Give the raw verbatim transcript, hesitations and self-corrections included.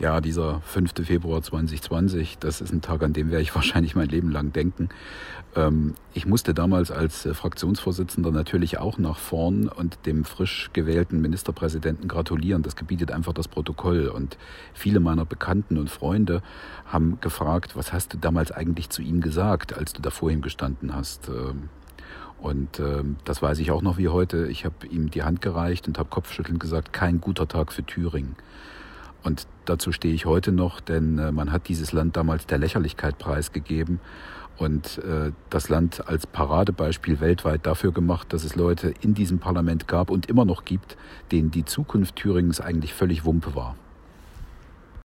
Ja, dieser fünfte Februar zweitausendzwanzig, das ist ein Tag, an dem werde ich wahrscheinlich mein Leben lang denken. Ähm, ich musste damals als äh, Fraktionsvorsitzender natürlich auch nach vorn und dem frisch gewählten Ministerpräsidenten gratulieren. Das gebietet einfach das Protokoll. Und viele meiner Bekannten und Freunde haben gefragt, was hast du damals eigentlich zu ihm gesagt, als du da vor ihm gestanden hast? Ähm, Und äh, das weiß ich auch noch wie heute. Ich habe ihm die Hand gereicht und habe kopfschüttelnd gesagt, kein guter Tag für Thüringen. Und dazu stehe ich heute noch, denn äh, man hat dieses Land damals der Lächerlichkeit preisgegeben und äh, das Land als Paradebeispiel weltweit dafür gemacht, dass es Leute in diesem Parlament gab und immer noch gibt, denen die Zukunft Thüringens eigentlich völlig Wumpe war.